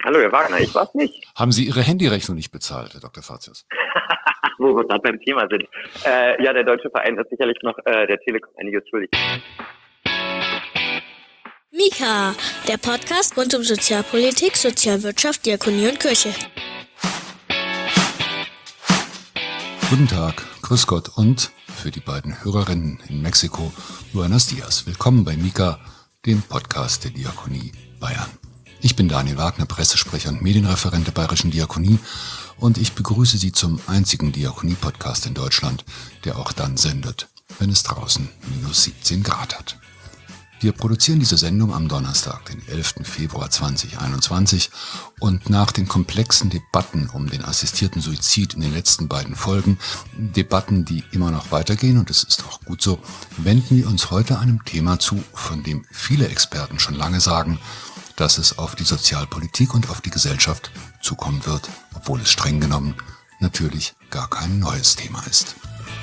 Hallo, Herr Wagner, ich war's nicht. Haben Sie Ihre Handyrechnung nicht bezahlt, Herr Dr. Fatius? Wo wir gerade beim Thema sind. Ja, der Deutsche Verein ist sicherlich noch der Telekom einiges schuldig. Mika, der Podcast rund um Sozialpolitik, Sozialwirtschaft, Diakonie und Kirche. Guten Tag, grüß Gott und für die beiden Hörerinnen in Mexiko, Buenos Dias. Willkommen bei Mika, dem Podcast der Diakonie Bayern. Ich bin Daniel Wagner, Pressesprecher und Medienreferent der Bayerischen Diakonie und ich begrüße Sie zum einzigen Diakonie-Podcast in Deutschland, der auch dann sendet, wenn es draußen minus 17 Grad hat. Wir produzieren diese Sendung am Donnerstag, den 11. Februar 2021 und nach den komplexen Debatten um den assistierten Suizid in den letzten beiden Folgen, Debatten, die immer noch weitergehen und es ist auch gut so, wenden wir uns heute einem Thema zu, von dem viele Experten schon lange sagen, dass es auf die Sozialpolitik und auf die Gesellschaft zukommen wird, obwohl es streng genommen natürlich gar kein neues Thema ist.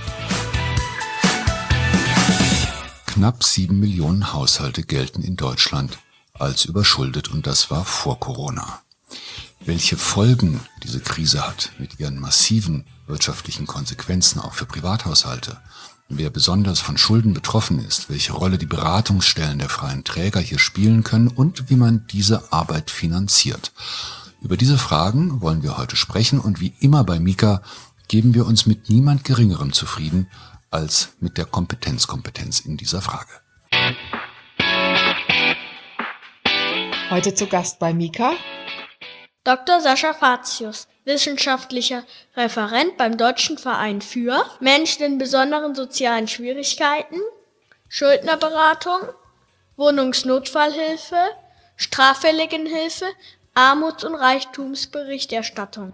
Knapp 7 Millionen Haushalte gelten in Deutschland als überschuldet und das war vor Corona. Welche Folgen diese Krise hat mit ihren massiven wirtschaftlichen Konsequenzen auch für Privathaushalte, wer besonders von Schulden betroffen ist, welche Rolle die Beratungsstellen der freien Träger hier spielen können und wie man diese Arbeit finanziert. Über diese Fragen wollen wir heute sprechen und wie immer bei Mika geben wir uns mit niemand Geringerem zufrieden als mit der Kompetenz in dieser Frage. Heute zu Gast bei Mika Dr. Sascha Fatius, wissenschaftlicher Referent beim Deutschen Verein für Menschen in besonderen sozialen Schwierigkeiten, Schuldnerberatung, Wohnungsnotfallhilfe, Straffälligenhilfe, Armuts- und Reichtumsberichterstattung.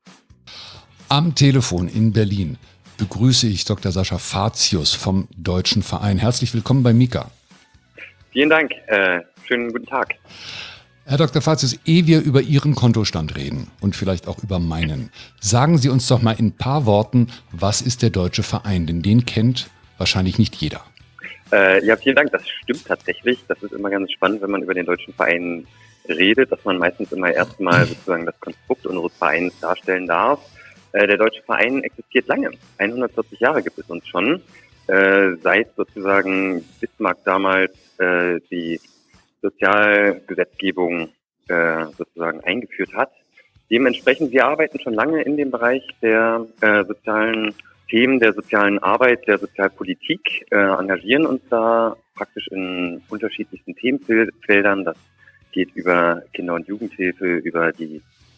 Am Telefon in Berlin begrüße ich Dr. Sascha Fatius vom Deutschen Verein. Herzlich willkommen bei Mika. Vielen Dank. Schönen guten Tag. Herr Dr. Fatius, ehe wir über Ihren Kontostand reden und vielleicht auch über meinen, sagen Sie uns doch mal in ein paar Worten, was ist der Deutsche Verein? Denn den kennt wahrscheinlich nicht jeder. Ja, vielen Dank. Das stimmt tatsächlich. Das ist immer ganz spannend, wenn man über den Deutschen Verein redet, dass man meistens immer erstmal sozusagen das Konstrukt unseres Vereins darstellen darf. Der Deutsche Verein existiert lange. 140 Jahre gibt es uns schon. Seit sozusagen Bismarck damals die Sozialgesetzgebung sozusagen eingeführt hat. Dementsprechend, wir arbeiten schon lange in dem Bereich der sozialen Themen, der sozialen Arbeit, der Sozialpolitik, engagieren uns da praktisch in unterschiedlichsten Themenfeldern. Das geht über Kinder- und Jugendhilfe, über die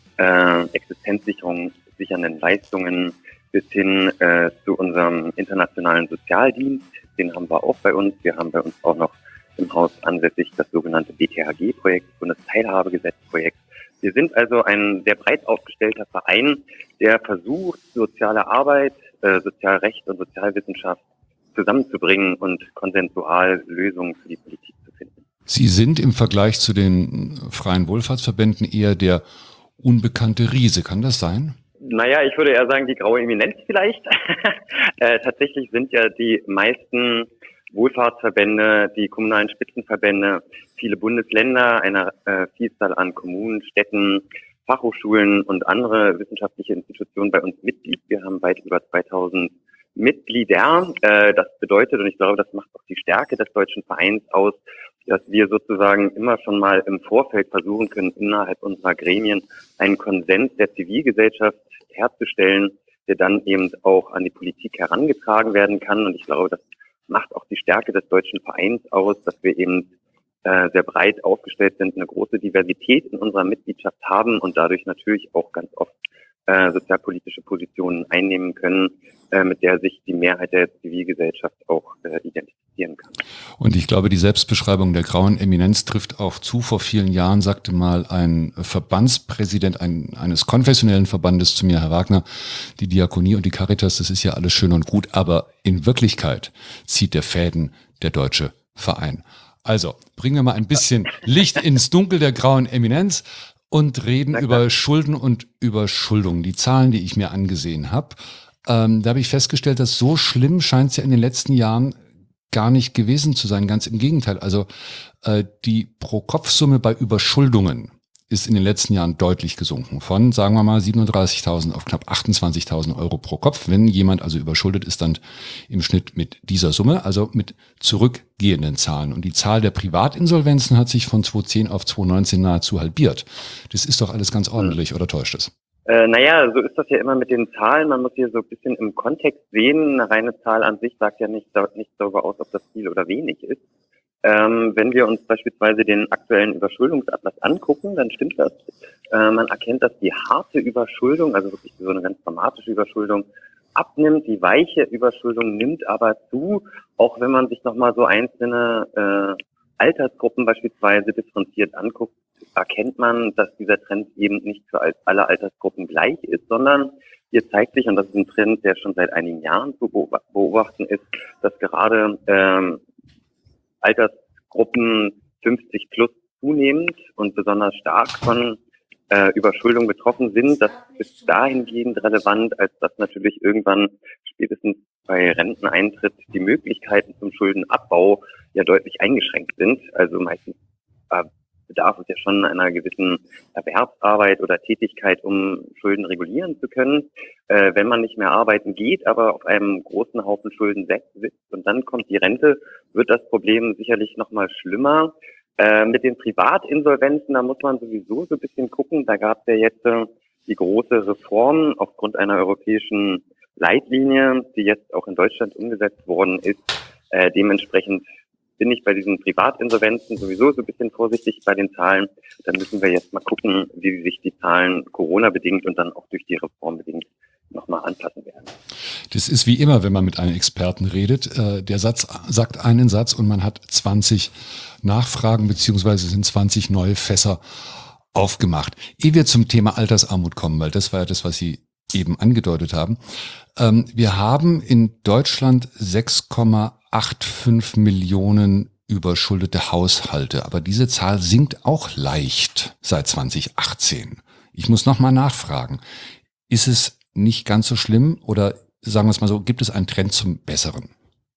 Existenzsicherung sichernden Leistungen bis hin zu unserem internationalen Sozialdienst. Den haben wir auch bei uns. Wir haben bei uns auch noch im Haus ansässig das sogenannte BTHG-Projekt, Bundesteilhabegesetzprojekt. Wir sind also ein sehr breit aufgestellter Verein, der versucht, soziale Arbeit, Sozialrecht und Sozialwissenschaft zusammenzubringen und konsensual Lösungen für die Politik zu finden. Sie sind im Vergleich zu den freien Wohlfahrtsverbänden eher der unbekannte Riese. Kann das sein? Naja, ich würde eher sagen, die graue Eminenz vielleicht. Tatsächlich sind ja die meisten Wohlfahrtsverbände, die kommunalen Spitzenverbände, viele Bundesländer, eine Vielzahl an Kommunen, Städten, Fachhochschulen und andere wissenschaftliche Institutionen bei uns Mitglied. Wir haben weit über 2000 Mitglieder. Das bedeutet, und ich glaube, das macht auch die Stärke des Deutschen Vereins aus, dass wir sozusagen immer schon mal im Vorfeld versuchen können, innerhalb unserer Gremien einen Konsens der Zivilgesellschaft herzustellen, der dann eben auch an die Politik herangetragen werden kann. Und ich glaube, das macht auch die Stärke des Deutschen Vereins aus, dass wir eben sehr breit aufgestellt sind, eine große Diversität in unserer Mitgliedschaft haben und dadurch natürlich auch ganz oft sozialpolitische Positionen einnehmen können, mit der sich die Mehrheit der Zivilgesellschaft auch identifizieren kann. Und ich glaube, die Selbstbeschreibung der grauen Eminenz trifft auch zu. Vor vielen Jahren sagte mal ein Verbandspräsident eines konfessionellen Verbandes zu mir, Herr Wagner, die Diakonie und die Caritas, das ist ja alles schön und gut, aber in Wirklichkeit zieht der Fäden der Deutsche Verein. Also, bringen wir mal ein bisschen Licht ins Dunkel der grauen Eminenz und reden über Schulden und Überschuldung. Die Zahlen, die ich mir angesehen habe, da habe ich festgestellt, dass so schlimm scheint es ja in den letzten Jahren gar nicht gewesen zu sein. Ganz im Gegenteil. Also die Pro-Kopf-Summe bei Überschuldungen ist in den letzten Jahren deutlich gesunken. Von, sagen wir mal, 37.000 auf knapp 28.000 Euro pro Kopf. Wenn jemand also überschuldet ist, dann im Schnitt mit dieser Summe, also mit zurückgehenden Zahlen. Und die Zahl der Privatinsolvenzen hat sich von 2010 auf 2019 nahezu halbiert. Das ist doch alles ganz ordentlich, oder täuscht es? Naja, so ist das ja immer mit den Zahlen. Man muss hier so ein bisschen im Kontext sehen. Eine reine Zahl an sich sagt ja nicht darüber aus, ob das viel oder wenig ist. Wenn wir uns beispielsweise den aktuellen Überschuldungsatlas angucken, dann stimmt das. Man erkennt, dass die harte Überschuldung, also wirklich so eine ganz dramatische Überschuldung, abnimmt. Die weiche Überschuldung nimmt aber zu, auch wenn man sich nochmal so einzelne Altersgruppen beispielsweise differenziert anguckt, erkennt man, dass dieser Trend eben nicht für alle Altersgruppen gleich ist, sondern hier zeigt sich, und das ist ein Trend, der schon seit einigen Jahren zu beobachten ist, dass gerade Altersgruppen 50 plus zunehmend und besonders stark von Überschuldung betroffen sind. Das ist dahingehend relevant, als dass natürlich irgendwann spätestens bei Renteneintritt die Möglichkeiten zum Schuldenabbau ja deutlich eingeschränkt sind. Also meistens bedarf es ja schon einer gewissen Erwerbsarbeit oder Tätigkeit, um Schulden regulieren zu können. Wenn man nicht mehr arbeiten geht, aber auf einem großen Haufen Schulden sitzt und dann kommt die Rente, wird das Problem sicherlich nochmal schlimmer. Mit den Privatinsolvenzen, da muss man sowieso so ein bisschen gucken. Da gab es ja jetzt die große Reform aufgrund einer europäischen Leitlinie, die jetzt auch in Deutschland umgesetzt worden ist. Dementsprechend bin ich bei diesen Privatinsolvenzen sowieso so ein bisschen vorsichtig bei den Zahlen. Dann müssen wir jetzt mal gucken, wie sich die Zahlen Corona-bedingt und dann auch durch die Reform bedingt nochmal anpassen werden. Das ist wie immer, wenn man mit einem Experten redet. Der Satz sagt einen Satz und man hat 20 Nachfragen beziehungsweise sind 20 neue Fässer aufgemacht. Ehe wir zum Thema Altersarmut kommen, weil das war ja das, was Sie eben angedeutet haben. Wir haben in Deutschland 6,85 Millionen überschuldete Haushalte, aber diese Zahl sinkt auch leicht seit 2018. Ich muss nochmal nachfragen. Ist es nicht ganz so schlimm oder sagen wir es mal so, gibt es einen Trend zum Besseren?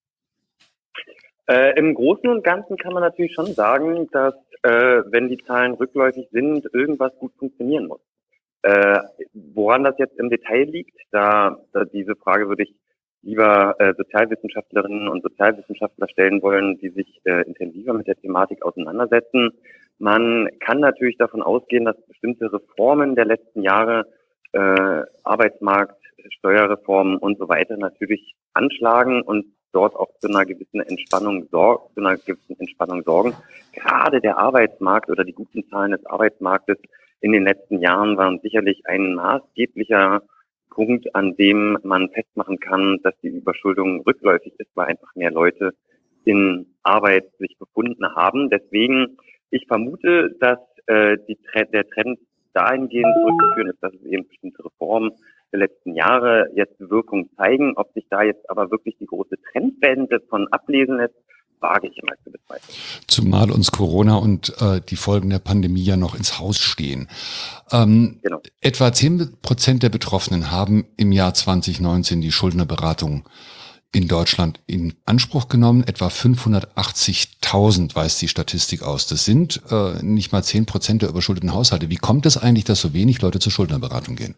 Im Großen und Ganzen kann man natürlich schon sagen, dass wenn die Zahlen rückläufig sind, irgendwas gut funktionieren muss. Woran das jetzt im Detail liegt, da diese Frage würde ich lieber Sozialwissenschaftlerinnen und Sozialwissenschaftler stellen wollen, die sich intensiver mit der Thematik auseinandersetzen. Man kann natürlich davon ausgehen, dass bestimmte Reformen der letzten Jahre, Arbeitsmarkt, Steuerreformen und so weiter natürlich anschlagen und dort auch zu einer gewissen Entspannung sorgen. Gerade der Arbeitsmarkt oder die guten Zahlen des Arbeitsmarktes in den letzten Jahren waren sicherlich ein maßgeblicher Punkt, an dem man festmachen kann, dass die Überschuldung rückläufig ist, weil einfach mehr Leute in Arbeit sich befunden haben. Deswegen, ich vermute, dass der Trend dahingehend zurückzuführen ist, dass es eben bestimmte Reformen der letzten Jahre jetzt Wirkung zeigen. Ob sich da jetzt aber wirklich die große Trendwende von ablesen lässt, wage ich immer zu bezweifeln. Zumal uns Corona und die Folgen der Pandemie ja noch ins Haus stehen. Genau. Etwa 10% der Betroffenen haben im Jahr 2019 die Schuldnerberatung in Deutschland in Anspruch genommen. Etwa 580.000 weist die Statistik aus. Das sind nicht mal 10% der überschuldeten Haushalte. Wie kommt es eigentlich, dass so wenig Leute zur Schuldnerberatung gehen?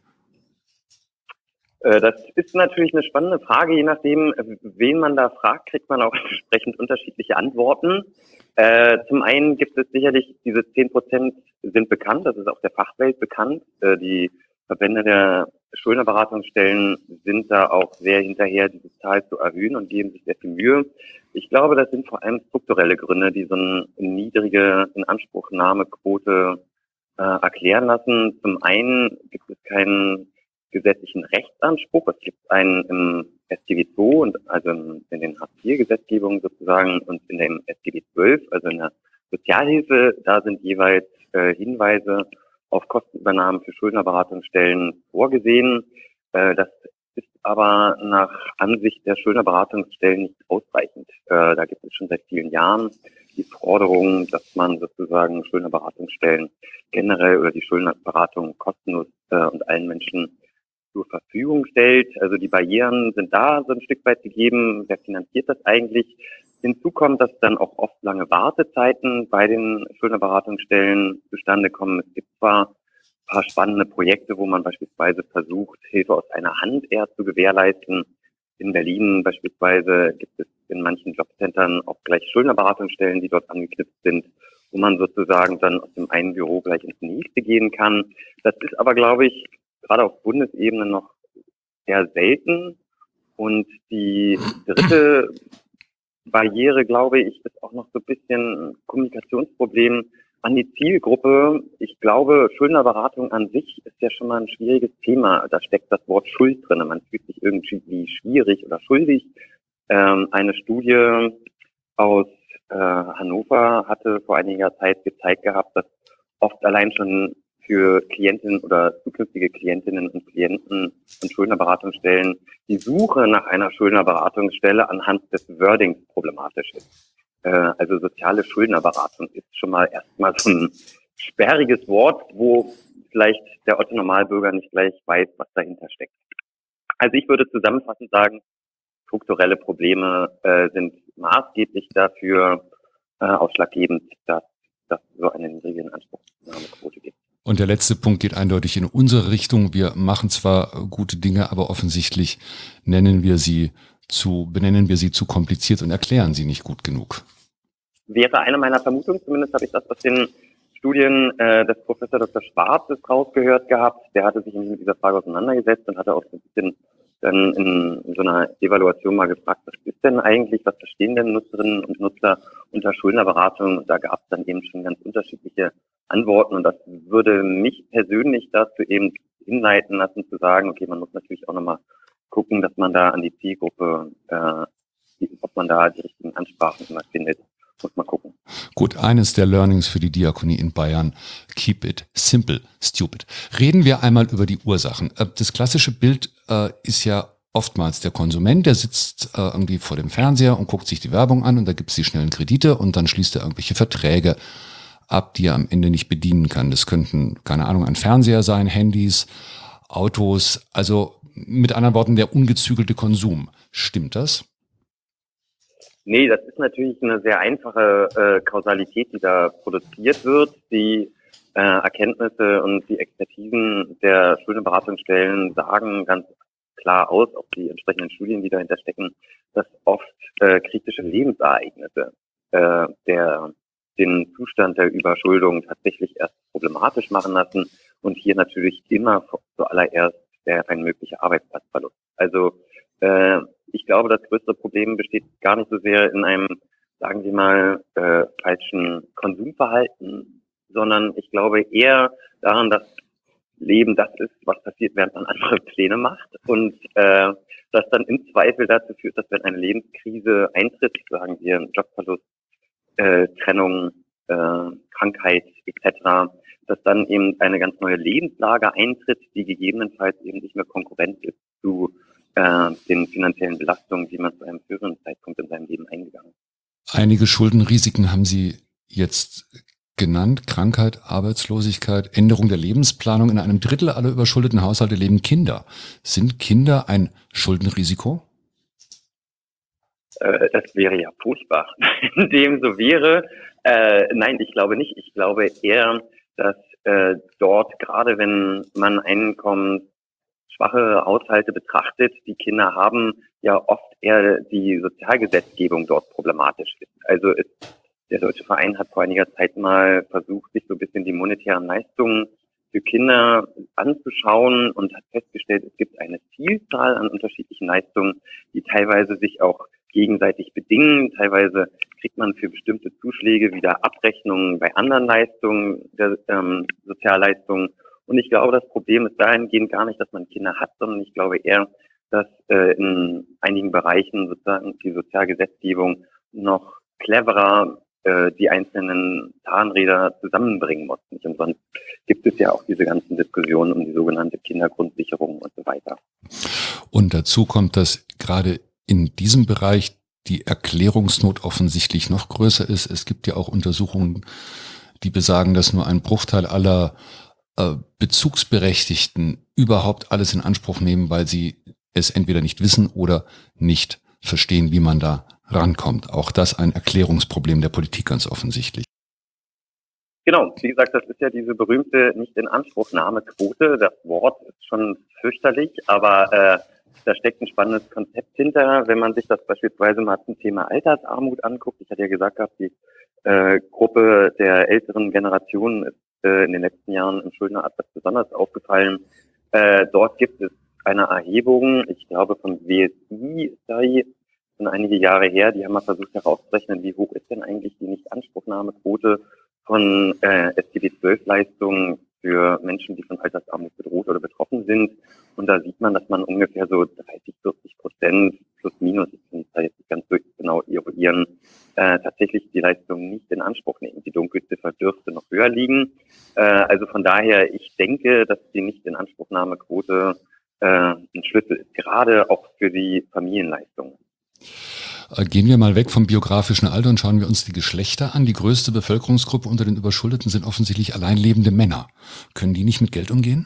Das ist natürlich eine spannende Frage. Je nachdem, wen man da fragt, kriegt man auch entsprechend unterschiedliche Antworten. Zum einen gibt es sicherlich, diese 10% sind bekannt, das ist auch der Fachwelt bekannt. Die Verbände der Schuldnerberatungsstellen sind da auch sehr hinterher, diese Zahl zu erhöhen und geben sich sehr viel Mühe. Ich glaube, das sind vor allem strukturelle Gründe, die so eine niedrige Inanspruchnahmequote erklären lassen. Zum einen gibt es keinen gesetzlichen Rechtsanspruch. Es gibt einen im SGB II und also in den Hartz-IV-Gesetzgebungen sozusagen und in dem SGB XII, also in der Sozialhilfe, da sind jeweils Hinweise auf Kostenübernahmen für Schuldnerberatungsstellen vorgesehen. Das ist aber nach Ansicht der Schuldnerberatungsstellen nicht ausreichend. Da gibt es schon seit vielen Jahren die Forderung, dass man sozusagen Schuldnerberatungsstellen generell oder die Schuldnerberatung kostenlos und allen Menschen zur Verfügung stellt. Also die Barrieren sind da so ein Stück weit gegeben. Wer finanziert das eigentlich? Hinzu kommt, dass dann auch oft lange Wartezeiten bei den Schuldnerberatungsstellen zustande kommen. Es gibt zwar ein paar spannende Projekte, wo man beispielsweise versucht, Hilfe aus einer Hand eher zu gewährleisten. In Berlin beispielsweise gibt es in manchen Jobcentern auch gleich Schuldnerberatungsstellen, die dort angeknüpft sind, wo man sozusagen dann aus dem einen Büro gleich ins nächste gehen kann. Das ist aber, glaube ich, gerade auf Bundesebene noch sehr selten. Und die dritte Barriere, glaube ich, ist auch noch so ein bisschen Kommunikationsproblem an die Zielgruppe. Ich glaube, Schuldnerberatung an sich ist ja schon mal ein schwieriges Thema. Da steckt das Wort Schuld drin. Man fühlt sich irgendwie schwierig oder schuldig. Eine Studie aus Hannover hatte vor einiger Zeit gezeigt gehabt, dass oft allein schon für Klientinnen oder zukünftige Klientinnen und Klienten und Schuldnerberatungsstellen die Suche nach einer Schuldnerberatungsstelle anhand des Wordings problematisch ist. Also soziale Schuldnerberatung ist schon mal erstmal so ein sperriges Wort, wo vielleicht der Otto-Normalbürger nicht gleich weiß, was dahinter steckt. Also ich würde zusammenfassend sagen, strukturelle Probleme sind maßgeblich dafür ausschlaggebend, dass so eine niedrige Inanspruchnahmequote gibt. Und der letzte Punkt geht eindeutig in unsere Richtung. Wir machen zwar gute Dinge, aber offensichtlich benennen wir sie zu kompliziert und erklären sie nicht gut genug. Wäre eine meiner Vermutungen, zumindest habe ich das aus den Studien des Professor Dr. Schwarzes rausgehört gehabt. Der hatte sich mit dieser Frage auseinandergesetzt und hatte auch so ein bisschen dann in so einer Evaluation mal gefragt, was ist denn eigentlich, was verstehen denn Nutzerinnen und Nutzer unter Schuldnerberatung? Und da gab es dann eben schon ganz unterschiedliche Antworten und das würde mich persönlich dazu eben hinleiten lassen, zu sagen, okay, man muss natürlich auch nochmal gucken, dass man da an die Zielgruppe, ob man da die richtigen Ansprachen immer findet, muss man gucken. Gut, eines der Learnings für die Diakonie in Bayern, keep it simple, stupid. Reden wir einmal über die Ursachen. Das klassische Bild ist ja oftmals der Konsument, der sitzt irgendwie vor dem Fernseher und guckt sich die Werbung an und da gibt es die schnellen Kredite und dann schließt er irgendwelche Verträge ab, die er am Ende nicht bedienen kann. Das könnten, keine Ahnung, ein Fernseher sein, Handys, Autos, also mit anderen Worten der ungezügelte Konsum. Stimmt das? Nee, das ist natürlich eine sehr einfache Kausalität, die da produziert wird. Die Erkenntnisse und die Expertisen der Schuldnerberatungsstellen sagen ganz klar aus, auch die entsprechenden Studien, die dahinter stecken, dass oft kritische Lebensereignisse den Zustand der Überschuldung tatsächlich erst problematisch machen lassen und hier natürlich immer zuallererst ein möglicher Arbeitsplatzverlust. Also ich glaube, das größte Problem besteht gar nicht so sehr in einem, sagen wir mal, falschen Konsumverhalten, sondern ich glaube eher daran, dass Leben das ist, was passiert, während man andere Pläne macht und das dann im Zweifel dazu führt, dass wenn eine Lebenskrise eintritt, sagen wir Jobverlust, Trennung, Krankheit etc., dass dann eben eine ganz neue Lebenslage eintritt, die gegebenenfalls eben nicht mehr Konkurrent ist zu den finanziellen Belastungen, die man zu einem früheren Zeitpunkt in seinem Leben eingegangen ist. Einige Schuldenrisiken haben Sie jetzt genannt. Krankheit, Arbeitslosigkeit, Änderung der Lebensplanung. In einem Drittel aller überschuldeten Haushalte leben Kinder. Sind Kinder ein Schuldenrisiko? Das wäre ja furchtbar, wenn dem so wäre. Nein, ich glaube nicht. Ich glaube eher, dass dort, gerade wenn man einkommensschwache Haushalte betrachtet, die Kinder haben, ja oft eher die Sozialgesetzgebung dort problematisch ist. Also der Deutsche Verein hat vor einiger Zeit mal versucht, sich so ein bisschen die monetären Leistungen für Kinder anzuschauen und hat festgestellt, es gibt eine Vielzahl an unterschiedlichen Leistungen, die teilweise sich auch gegenseitig bedingen. Teilweise kriegt man für bestimmte Zuschläge wieder Abrechnungen bei anderen Leistungen, der Sozialleistungen. Und ich glaube, das Problem ist dahingehend gar nicht, dass man Kinder hat, sondern ich glaube eher, dass in einigen Bereichen sozusagen die Sozialgesetzgebung noch cleverer die einzelnen Zahnräder zusammenbringen muss. Nicht umsonst gibt es ja auch diese ganzen Diskussionen um die sogenannte Kindergrundsicherung und so weiter. Und dazu kommt, dass gerade in diesem Bereich die Erklärungsnot offensichtlich noch größer ist. Es gibt ja auch Untersuchungen, die besagen, dass nur ein Bruchteil aller Bezugsberechtigten überhaupt alles in Anspruch nehmen, weil sie es entweder nicht wissen oder nicht verstehen, wie man da rankommt. Auch das ein Erklärungsproblem der Politik ganz offensichtlich. Genau, wie gesagt, das ist ja diese berühmte Nicht-in-Anspruchnahme-Quote. Das Wort ist schon fürchterlich, aber da steckt ein spannendes Konzept hinter. Wenn man sich das beispielsweise mal zum Thema Altersarmut anguckt, ich hatte ja gesagt gehabt, die Gruppe der älteren Generationen ist in den letzten Jahren im Schuldneratlas besonders aufgefallen. Dort gibt es eine Erhebung, ich glaube vom WSI, schon einige Jahre her, die haben mal versucht herauszurechnen, wie hoch ist denn eigentlich die Nicht-Anspruchnahmequote von SGB-12-Leistungen für Menschen, die von Altersarmut bedroht oder betroffen sind. Und da sieht man, dass man ungefähr so 30-40% plus minus, ich kann da jetzt nicht ganz genau eruieren, tatsächlich die Leistungen nicht in Anspruch nehmen. Die Dunkelziffer dürfte noch höher liegen. Also von daher, ich denke, dass die Nicht-in-Anspruchnahmequote ein Schlüssel ist, gerade auch für die Familienleistungen. Gehen wir mal weg vom biografischen Alter und schauen wir uns die Geschlechter an. Die größte Bevölkerungsgruppe unter den Überschuldeten sind offensichtlich alleinlebende Männer. Können die nicht mit Geld umgehen?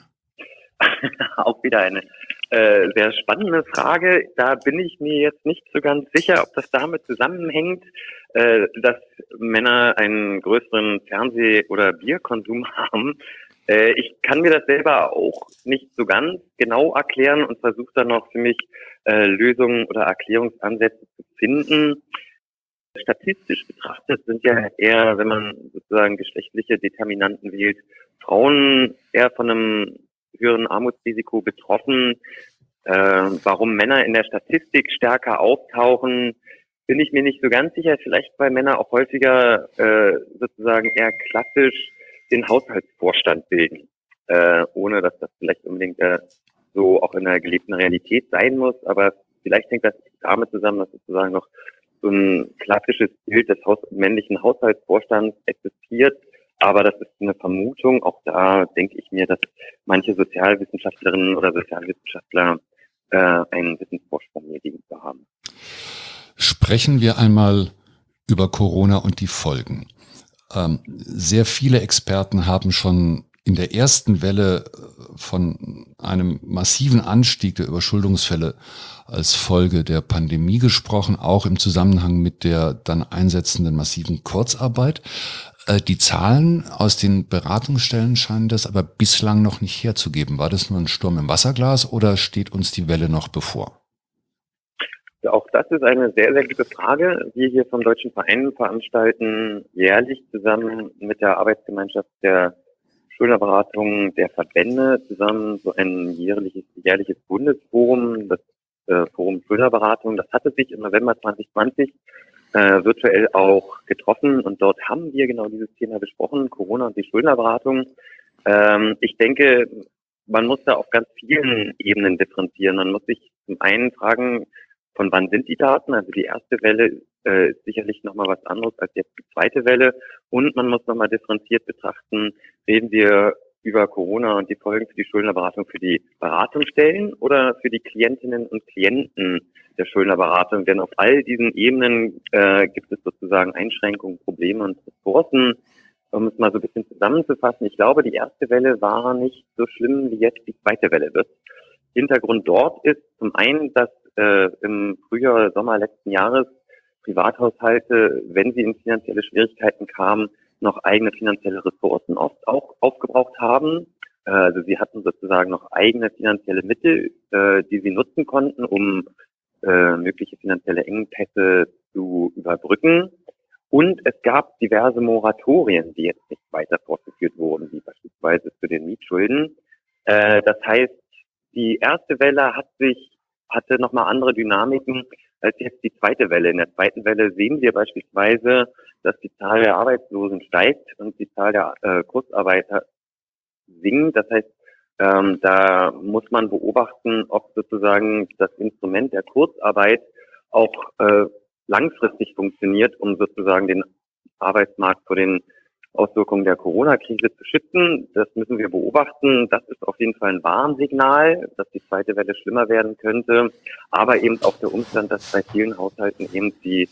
Auch wieder eine sehr spannende Frage. Da bin ich mir jetzt nicht so ganz sicher, ob das damit zusammenhängt, dass Männer einen größeren Fernseh- oder Bierkonsum haben. Ich kann mir das selber auch nicht so ganz genau erklären und versuche dann noch für mich Lösungen oder Erklärungsansätze zu finden. Statistisch betrachtet sind ja eher, wenn man sozusagen geschlechtliche Determinanten wählt, Frauen eher von einem höheren Armutsrisiko betroffen. Warum Männer in der Statistik stärker auftauchen, bin ich mir nicht so ganz sicher. Vielleicht, weil Männer auch häufiger sozusagen eher klassisch den Haushaltsvorstand bilden, ohne dass das vielleicht unbedingt so auch in der gelebten Realität sein muss. Aber vielleicht hängt das damit zusammen, dass sozusagen noch so ein klassisches Bild des männlichen Haushaltsvorstands existiert. Aber das ist eine Vermutung. Auch da denke ich mir, dass manche Sozialwissenschaftlerinnen oder Sozialwissenschaftler einen Wissensvorsprung mir gegenüber haben. Sprechen wir einmal über Corona und die Folgen. Sehr viele Experten haben schon in der ersten Welle von einem massiven Anstieg der Überschuldungsfälle als Folge der Pandemie gesprochen, auch im Zusammenhang mit der dann einsetzenden massiven Kurzarbeit. Die Zahlen aus den Beratungsstellen scheinen das aber bislang noch nicht herzugeben. War das nur ein Sturm im Wasserglas oder steht uns die Welle noch bevor? Auch das ist eine sehr, sehr gute Frage. Wir hier vom Deutschen Verein veranstalten jährlich zusammen mit der Arbeitsgemeinschaft der Schuldnerberatung der Verbände zusammen so ein jährliches Bundesforum, das Forum Schuldnerberatung. Das hatte sich im November 2020 virtuell auch getroffen und dort haben wir genau dieses Thema besprochen, Corona und die Schuldnerberatung. Ich denke, man muss da auf ganz vielen Ebenen differenzieren. Man muss sich zum einen fragen, von wann sind die Daten? Also die erste Welle ist sicherlich nochmal was anderes als jetzt die zweite Welle. Und man muss nochmal differenziert betrachten, reden wir über Corona und die Folgen für die Schuldnerberatung für die Beratungsstellen oder für die Klientinnen und Klienten der Schuldnerberatung? Denn auf all diesen Ebenen gibt es sozusagen Einschränkungen, Probleme und Ressourcen. Um es mal so ein bisschen zusammenzufassen, ich glaube, die erste Welle war nicht so schlimm, wie jetzt die zweite Welle wird. Hintergrund dort ist zum einen, dass im Frühjahr, Sommer letzten Jahres Privathaushalte, wenn sie in finanzielle Schwierigkeiten kamen, noch eigene finanzielle Ressourcen oft auch aufgebraucht haben. Also sie hatten sozusagen noch eigene finanzielle Mittel, die sie nutzen konnten, um mögliche finanzielle Engpässe zu überbrücken. Und es gab diverse Moratorien, die jetzt nicht weiter fortgeführt wurden, wie beispielsweise zu den Mietschulden. Das heißt, die erste Welle hatte nochmal andere Dynamiken als jetzt die zweite Welle. In der zweiten Welle sehen wir beispielsweise, dass die Zahl der Arbeitslosen steigt und die Zahl der Kurzarbeiter sinkt. Das heißt, da muss man beobachten, ob sozusagen das Instrument der Kurzarbeit auch langfristig funktioniert, um sozusagen den Arbeitsmarkt vor den Auswirkungen der Corona-Krise zu schützen. Das müssen wir beobachten. Das ist auf jeden Fall ein Warnsignal, dass die zweite Welle schlimmer werden könnte. Aber eben auch der Umstand, dass bei vielen Haushalten eben die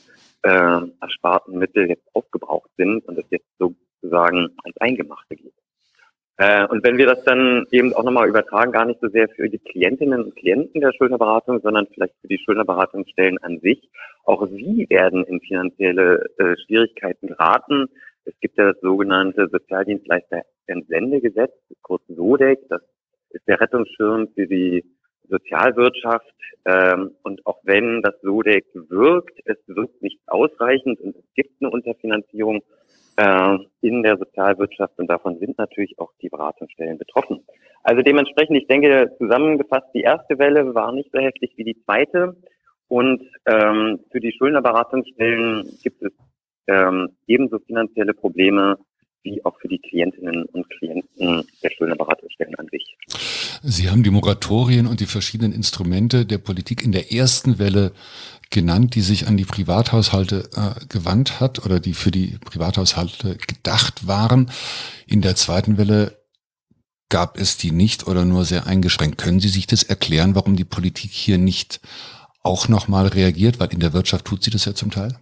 ersparten Mittel jetzt aufgebraucht sind und es jetzt sozusagen ans Eingemachte geht. Und wenn wir das dann eben auch nochmal übertragen, gar nicht so sehr für die Klientinnen und Klienten der Schuldnerberatung, sondern vielleicht für die Schuldnerberatungsstellen an sich, auch sie werden in finanzielle Schwierigkeiten geraten. Es gibt ja das sogenannte Sozialdienstleister-Entsendegesetz, kurz SODEG, das ist der Rettungsschirm für die Sozialwirtschaft. Und auch wenn das SODEG wirkt, es wirkt nicht ausreichend und es gibt eine Unterfinanzierung in der Sozialwirtschaft und davon sind natürlich auch die Beratungsstellen betroffen. Also dementsprechend, ich denke, zusammengefasst, die erste Welle war nicht so heftig wie die zweite und für die Schuldnerberatungsstellen gibt es ebenso finanzielle Probleme wie auch für die Klientinnen und Klienten der Schuldnerberatungsstellen an sich. Sie haben die Moratorien und die verschiedenen Instrumente der Politik in der ersten Welle genannt, die sich an die Privathaushalte gewandt hat oder die für die Privathaushalte gedacht waren. In der zweiten Welle gab es die nicht oder nur sehr eingeschränkt. Können Sie sich das erklären, warum die Politik hier nicht auch nochmal reagiert? Weil in der Wirtschaft tut sie das ja zum Teil.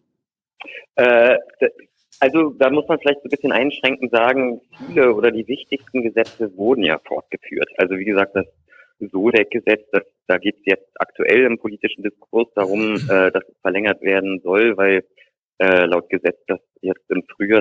Also da muss man vielleicht so ein bisschen einschränkend sagen, viele oder die wichtigsten Gesetze wurden ja fortgeführt. Also wie gesagt, das SODEG-Gesetz, da geht es jetzt aktuell im politischen Diskurs darum, dass es verlängert werden soll, weil laut Gesetz das jetzt im Frühjahr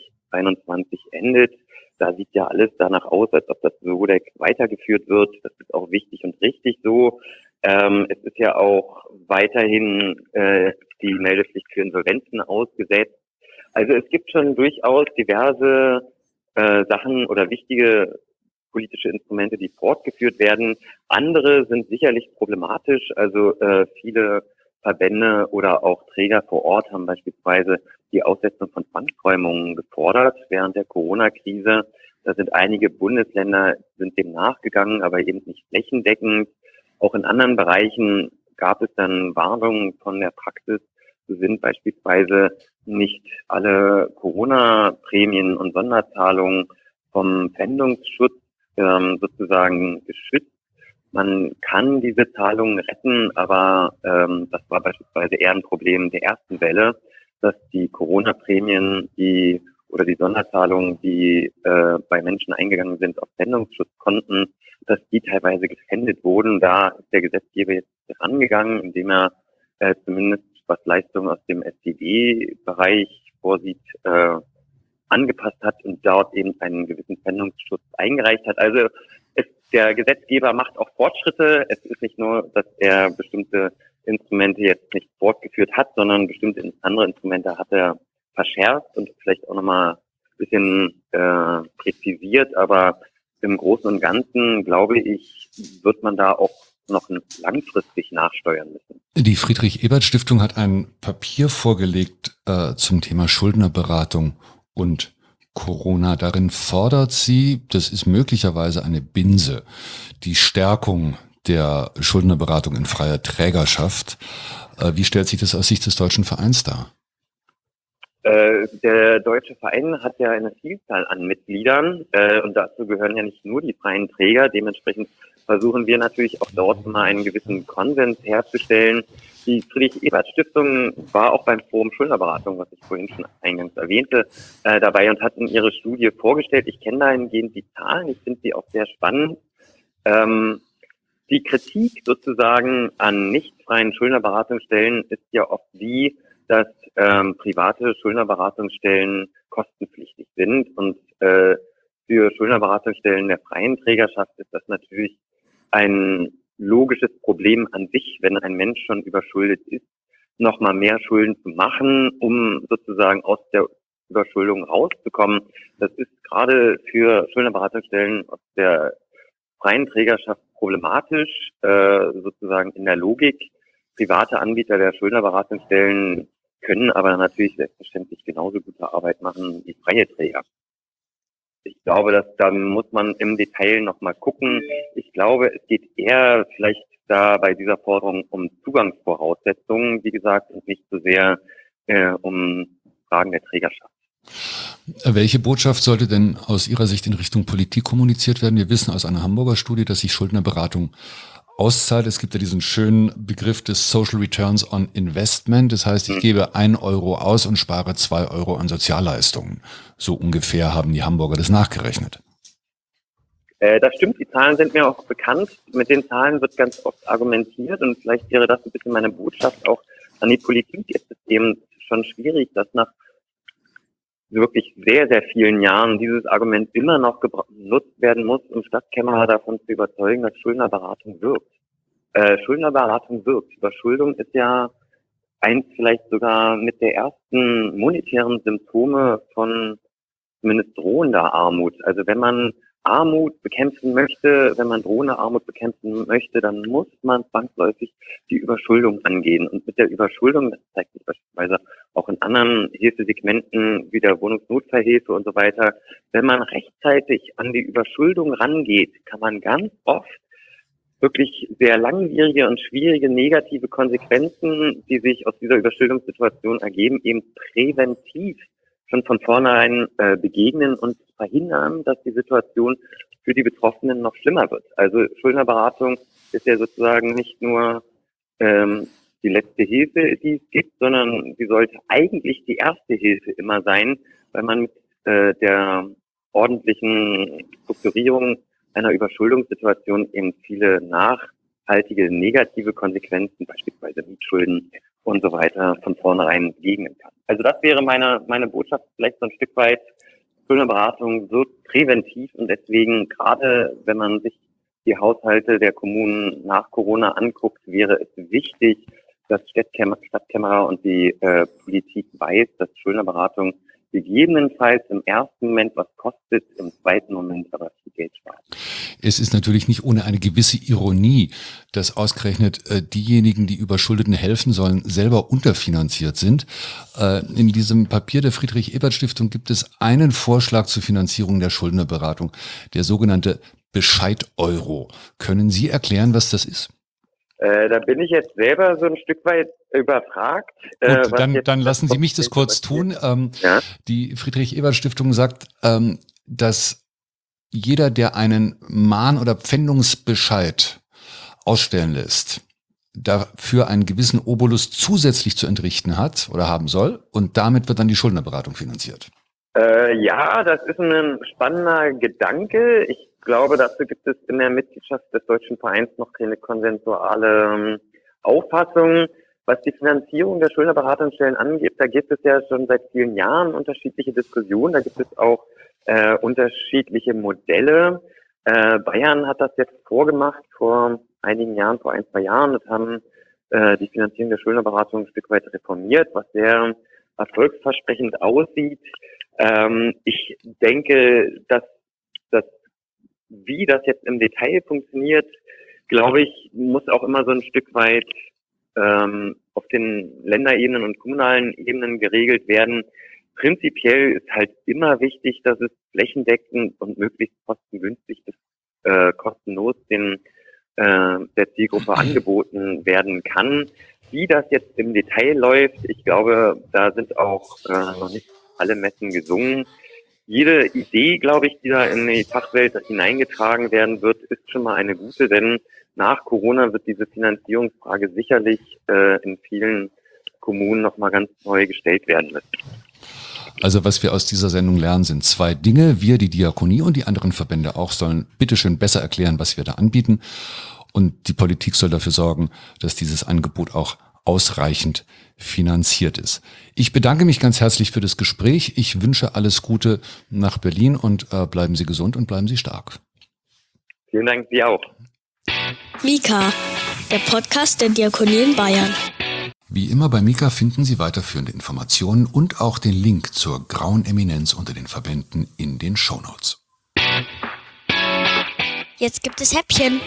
2021 endet. Da sieht ja alles danach aus, als ob das SODEG weitergeführt wird. Das ist auch wichtig und richtig so. Es ist ja auch weiterhin die Meldepflicht für Insolvenzen ausgesetzt. Also es gibt schon durchaus diverse Sachen oder wichtige politische Instrumente, die fortgeführt werden. Andere sind sicherlich problematisch. Also viele Verbände oder auch Träger vor Ort haben beispielsweise die Aussetzung von Zwangsräumungen gefordert während der Corona-Krise. Da sind einige Bundesländer sind dem nachgegangen, aber eben nicht flächendeckend. Auch in anderen Bereichen gab es dann Warnungen von der Praxis. So sind beispielsweise nicht alle Corona-Prämien und Sonderzahlungen vom Pfändungsschutz sozusagen geschützt. Man kann diese Zahlungen retten, aber das war beispielsweise eher ein Problem der ersten Welle, dass die Corona-Prämien, die Sonderzahlungen, die bei Menschen eingegangen sind auf Pfändungsschutzkonten, dass die teilweise gefändet wurden. Da ist der Gesetzgeber jetzt rangegangen, indem er zumindest was Leistungen aus dem STD-Bereich vorsieht, angepasst hat und dort eben einen gewissen Pfändungsschutz eingereicht hat. Also der Gesetzgeber macht auch Fortschritte. Es ist nicht nur, dass er bestimmte Instrumente jetzt nicht fortgeführt hat, sondern bestimmte andere Instrumente hat er verschärft und vielleicht auch nochmal ein bisschen präzisiert. Aber im Großen und Ganzen, glaube ich, wird man da auch noch langfristig nachsteuern müssen. Die Friedrich-Ebert-Stiftung hat ein Papier vorgelegt zum Thema Schuldnerberatung und Corona. Darin fordert sie, das ist möglicherweise eine Binse, die Stärkung der Schuldnerberatung in freier Trägerschaft. Wie stellt sich das aus Sicht des Deutschen Vereins dar? Der Deutsche Verein hat ja eine Vielzahl an Mitgliedern und dazu gehören ja nicht nur die freien Träger. Dementsprechend versuchen wir natürlich auch dort mal einen gewissen Konsens herzustellen. Die Friedrich-Ebert-Stiftung war auch beim Forum Schuldnerberatung, was ich vorhin schon eingangs erwähnte, dabei und hat in ihre Studie vorgestellt. Ich kenne dahingehend die Zahlen, ich finde sie auch sehr spannend. Die Kritik sozusagen an nicht freien Schuldnerberatungsstellen ist ja oft die, dass private Schuldnerberatungsstellen kostenpflichtig sind und für Schuldnerberatungsstellen der freien Trägerschaft ist das natürlich ein logisches Problem an sich, wenn ein Mensch schon überschuldet ist, nochmal mehr Schulden zu machen, um sozusagen aus der Überschuldung rauszukommen. Das ist gerade für Schuldnerberatungsstellen aus der freien Trägerschaft problematisch, sozusagen in der Logik. Private Anbieter der Schuldnerberatungsstellen können aber natürlich selbstverständlich genauso gute Arbeit machen wie freie Träger. Ich glaube, da muss man im Detail nochmal gucken. Ich glaube, es geht eher vielleicht da bei dieser Forderung um Zugangsvoraussetzungen, wie gesagt, und nicht so sehr um Fragen der Trägerschaft. Welche Botschaft sollte denn aus Ihrer Sicht in Richtung Politik kommuniziert werden? Wir wissen aus einer Hamburger Studie, dass sich Schuldnerberatung auszahlt. Es gibt ja diesen schönen Begriff des Social Returns on Investment. Das heißt, ich gebe 1 Euro aus und spare 2 Euro an Sozialleistungen. So ungefähr haben die Hamburger das nachgerechnet. Das stimmt, die Zahlen sind mir auch bekannt. Mit den Zahlen wird ganz oft argumentiert und vielleicht wäre das ein bisschen meine Botschaft auch an die Politik. Es ist eben schon schwierig, dass nach wirklich sehr, sehr vielen Jahren dieses Argument immer noch genutzt werden muss, um Stadtkämmerer davon zu überzeugen, dass Schuldnerberatung wirkt. Schuldnerberatung wirkt. Überschuldung ist ja eins vielleicht sogar mit der ersten monetären Symptome von zumindest drohender Armut. Also wenn man Armut bekämpfen möchte, wenn man drohende Armut bekämpfen möchte, dann muss man zwangsläufig die Überschuldung angehen. Und mit der Überschuldung, das zeigt sich beispielsweise auch in anderen Hilfesegmenten wie der Wohnungsnotfallhilfe und so weiter, wenn man rechtzeitig an die Überschuldung rangeht, kann man ganz oft wirklich sehr langwierige und schwierige negative Konsequenzen, die sich aus dieser Überschuldungssituation ergeben, eben präventiv schon von vornherein begegnen und verhindern, dass die Situation für die Betroffenen noch schlimmer wird. Also Schuldnerberatung ist ja sozusagen nicht nur die letzte Hilfe, die es gibt, sondern sie sollte eigentlich die erste Hilfe immer sein, weil man mit der ordentlichen Strukturierung einer Überschuldungssituation eben viele nachhaltige negative Konsequenzen, beispielsweise Mietschulden und so weiter, von vornherein begegnen kann. Also das wäre meine Botschaft, vielleicht so ein Stück weit. Schuldnerberatung wirkt präventiv und deswegen, gerade wenn man sich die Haushalte der Kommunen nach Corona anguckt, wäre es wichtig, dass Stadtkämmerer und die Politik weiß, dass Schuldnerberatung gegebenenfalls im ersten Moment was kostet, im zweiten Moment aber viel Geld spart. Es ist natürlich nicht ohne eine gewisse Ironie, dass ausgerechnet diejenigen, die Überschuldeten helfen sollen, selber unterfinanziert sind. In diesem Papier der Friedrich-Ebert-Stiftung gibt es einen Vorschlag zur Finanzierung der Schuldnerberatung, der sogenannte Bescheid-Euro. Können Sie erklären, was das ist? Da bin ich jetzt selber so ein Stück weit überfragt. Gut, dann lassen Sie mich das kurz tun. Ja? Die Friedrich-Ebert-Stiftung sagt, dass jeder, der einen Mahn- oder Pfändungsbescheid ausstellen lässt, dafür einen gewissen Obolus zusätzlich zu entrichten hat oder haben soll und damit wird dann die Schuldnerberatung finanziert. Ja, das ist ein spannender Gedanke. Ich glaube, dazu gibt es in der Mitgliedschaft des Deutschen Vereins noch keine konsensuale Auffassung. Was die Finanzierung der Schuldnerberatungsstellen angeht, da gibt es ja schon seit vielen Jahren unterschiedliche Diskussionen. Da gibt es auch unterschiedliche Modelle. Bayern hat das jetzt vorgemacht vor einigen Jahren, vor 1-2 Jahren, und haben die Finanzierung der Schuldnerberatung ein Stück weit reformiert, was sehr erfolgsversprechend aussieht. Ich denke, dass wie das jetzt im Detail funktioniert, glaube ich, muss auch immer so ein Stück weit auf den Länderebenen und kommunalen Ebenen geregelt werden. Prinzipiell ist halt immer wichtig, dass es flächendeckend und möglichst kostengünstig bis kostenlos der Zielgruppe angeboten werden kann. Wie das jetzt im Detail läuft, ich glaube, da sind auch noch nicht alle Messen gesungen. Jede Idee, glaube ich, die da in die Fachwelt hineingetragen werden wird, ist schon mal eine gute, denn nach Corona wird diese Finanzierungsfrage sicherlich in vielen Kommunen nochmal ganz neu gestellt werden müssen. Also was wir aus dieser Sendung lernen, sind 2 Dinge. Wir, die Diakonie und die anderen Verbände auch, sollen bitteschön besser erklären, was wir da anbieten. Und die Politik soll dafür sorgen, dass dieses Angebot auch ausreichend finanziert ist. Ich bedanke mich ganz herzlich für das Gespräch. Ich wünsche alles Gute nach Berlin und bleiben Sie gesund und bleiben Sie stark. Vielen Dank, Sie auch. Mika, der Podcast der Diakonie in Bayern. Wie immer bei Mika finden Sie weiterführende Informationen und auch den Link zur grauen Eminenz unter den Verbänden in den Shownotes. Jetzt gibt es Häppchen.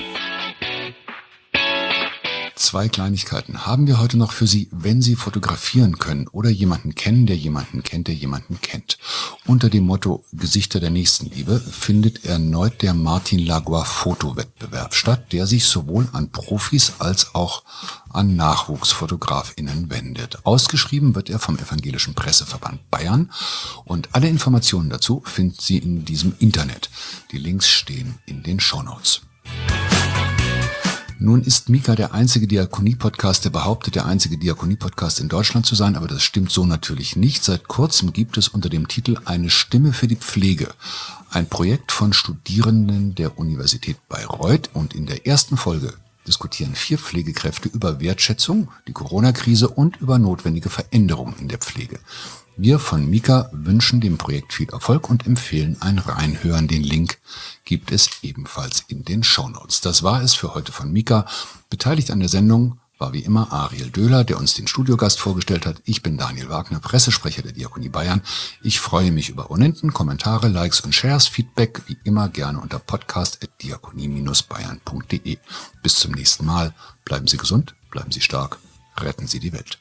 2 Kleinigkeiten haben wir heute noch für Sie, wenn Sie fotografieren können oder jemanden kennen, der jemanden kennt, der jemanden kennt. Unter dem Motto Gesichter der Nächstenliebe findet erneut der Martin Lagua Fotowettbewerb statt, der sich sowohl an Profis als auch an NachwuchsfotografInnen wendet. Ausgeschrieben wird er vom Evangelischen Presseverband Bayern und alle Informationen dazu finden Sie in diesem Internet. Die Links stehen in den Shownotes. Nun ist Mika der einzige Diakonie-Podcast, der behauptet, der einzige Diakonie-Podcast in Deutschland zu sein, aber das stimmt so natürlich nicht. Seit kurzem gibt es unter dem Titel Eine Stimme für die Pflege, ein Projekt von Studierenden der Universität Bayreuth, und in der ersten Folge diskutieren 4 Pflegekräfte über Wertschätzung, die Corona-Krise und über notwendige Veränderungen in der Pflege. Wir von Mika wünschen dem Projekt viel Erfolg und empfehlen ein Reinhören. Den Link gibt es ebenfalls in den Shownotes. Das war es für heute von Mika. Beteiligt an der Sendung war wie immer Ariel Döhler, der uns den Studiogast vorgestellt hat. Ich bin Daniel Wagner, Pressesprecher der Diakonie Bayern. Ich freue mich über Abonnenten, Kommentare, Likes und Shares. Feedback wie immer gerne unter podcast@diakonie-bayern.de. Bis zum nächsten Mal. Bleiben Sie gesund, bleiben Sie stark, retten Sie die Welt.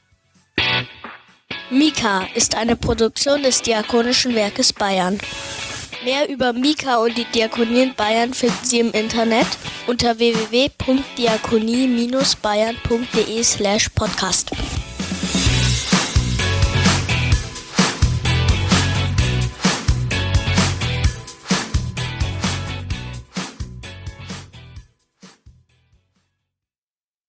Mika ist eine Produktion des Diakonischen Werkes Bayern. Mehr über Mika und die Diakonie in Bayern finden Sie im Internet unter www.diakonie-bayern.de/podcast.